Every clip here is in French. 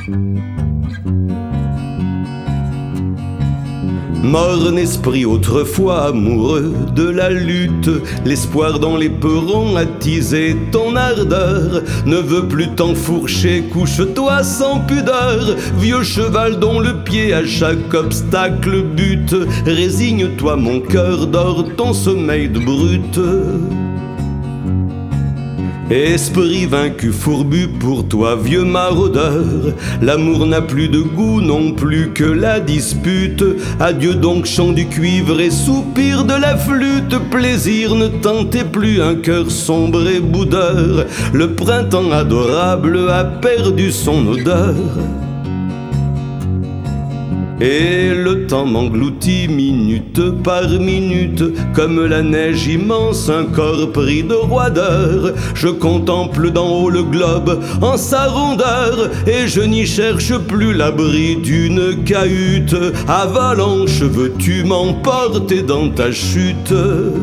Morne esprit autrefois amoureux de la lutte, l'espoir dans les perrons attisé ton ardeur. Ne veux plus t'enfourcher, couche-toi sans pudeur. Vieux cheval dont le pied à chaque obstacle bute, résigne-toi mon cœur, dors ton sommeil de brute. Esprit vaincu, fourbu pour toi, vieux maraudeur, l'amour n'a plus de goût, non plus que la dispute. Adieu donc chant du cuivre et soupir de la flûte. Plaisir ne tentait plus un cœur sombre et boudeur. Le printemps adorable a perdu son odeur. Et le temps m'engloutit minute par minute, comme la neige immense, un corps pris de roideur. Je contemple d'en haut le globe en sa rondeur, et je n'y cherche plus l'abri d'une cahute. Avalanche, veux-tu m'emporter dans ta chute?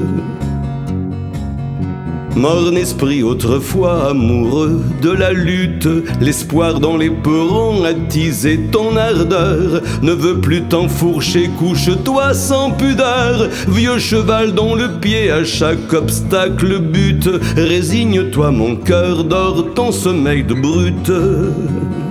Morne esprit autrefois amoureux de la lutte, l'espoir dans les perrons attisé ton ardeur. Ne veux plus t'enfourcher, couche-toi sans pudeur. Vieux cheval dont le pied à chaque obstacle bute, résigne-toi mon cœur, dors ton sommeil de brute.